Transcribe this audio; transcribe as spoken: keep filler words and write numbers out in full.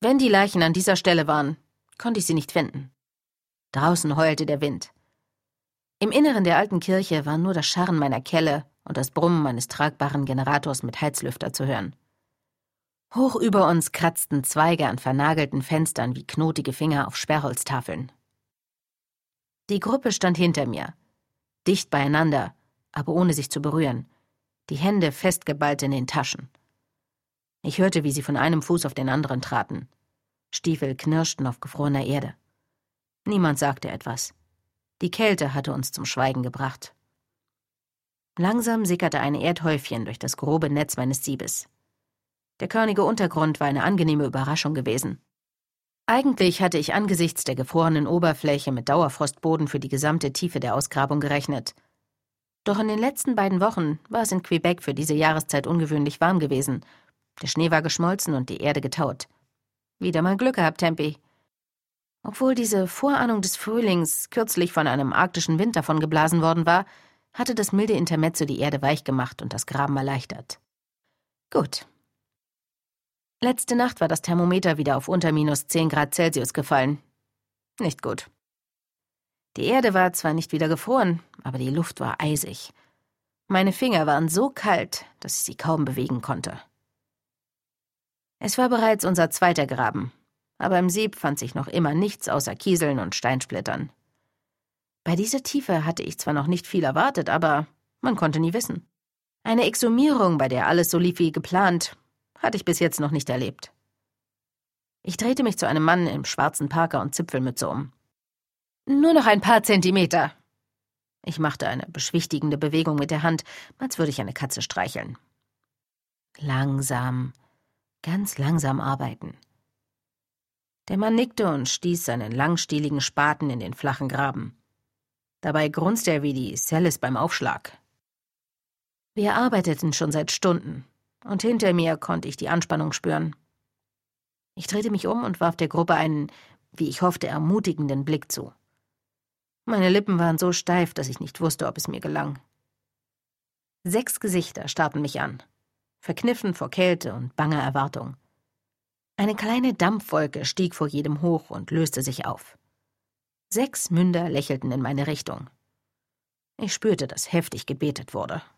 Wenn die Leichen an dieser Stelle waren, konnte ich sie nicht finden. Draußen heulte der Wind. Im Inneren der alten Kirche war nur das Scharren meiner Kelle und das Brummen meines tragbaren Generators mit Heizlüfter zu hören. Hoch über uns kratzten Zweige an vernagelten Fenstern wie knotige Finger auf Sperrholztafeln. Die Gruppe stand hinter mir, dicht beieinander, aber ohne sich zu berühren, die Hände festgeballt in den Taschen. Ich hörte, wie sie von einem Fuß auf den anderen traten. Stiefel knirschten auf gefrorener Erde. Niemand sagte etwas. Die Kälte hatte uns zum Schweigen gebracht. Langsam sickerte ein Erdhäufchen durch das grobe Netz meines Siebes. Der körnige Untergrund war eine angenehme Überraschung gewesen. Eigentlich hatte ich angesichts der gefrorenen Oberfläche mit Dauerfrostboden für die gesamte Tiefe der Ausgrabung gerechnet. Doch in den letzten beiden Wochen war es in Quebec für diese Jahreszeit ungewöhnlich warm gewesen. Der Schnee war geschmolzen und die Erde getaut. Wieder mal Glück gehabt, Tempi. Obwohl diese Vorahnung des Frühlings kürzlich von einem arktischen Wind davon geblasen worden war, hatte das milde Intermezzo die Erde weich gemacht und das Graben erleichtert. Gut. Letzte Nacht war das Thermometer wieder auf unter minus zehn Grad Celsius gefallen. Nicht gut. Die Erde war zwar nicht wieder gefroren, aber die Luft war eisig. Meine Finger waren so kalt, dass ich sie kaum bewegen konnte. Es war bereits unser zweiter Graben, aber im Sieb fand sich noch immer nichts außer Kieseln und Steinsplittern. Bei dieser Tiefe hatte ich zwar noch nicht viel erwartet, aber man konnte nie wissen. Eine Exhumierung, bei der alles so lief wie geplant, hatte ich bis jetzt noch nicht erlebt. Ich drehte mich zu einem Mann im schwarzen Parker und Zipfelmütze um. »Nur noch ein paar Zentimeter.« Ich machte eine beschwichtigende Bewegung mit der Hand, als würde ich eine Katze streicheln. Langsam, ganz langsam arbeiten. Der Mann nickte und stieß seinen langstieligen Spaten in den flachen Graben. Dabei grunzte er wie die Cellis beim Aufschlag. Wir arbeiteten schon seit Stunden, und hinter mir konnte ich die Anspannung spüren. Ich drehte mich um und warf der Gruppe einen, wie ich hoffte, ermutigenden Blick zu. Meine Lippen waren so steif, dass ich nicht wusste, ob es mir gelang. Sechs Gesichter starrten mich an, verkniffen vor Kälte und banger Erwartung. Eine kleine Dampfwolke stieg vor jedem hoch und löste sich auf. Sechs Münder lächelten in meine Richtung. Ich spürte, dass heftig gebetet wurde.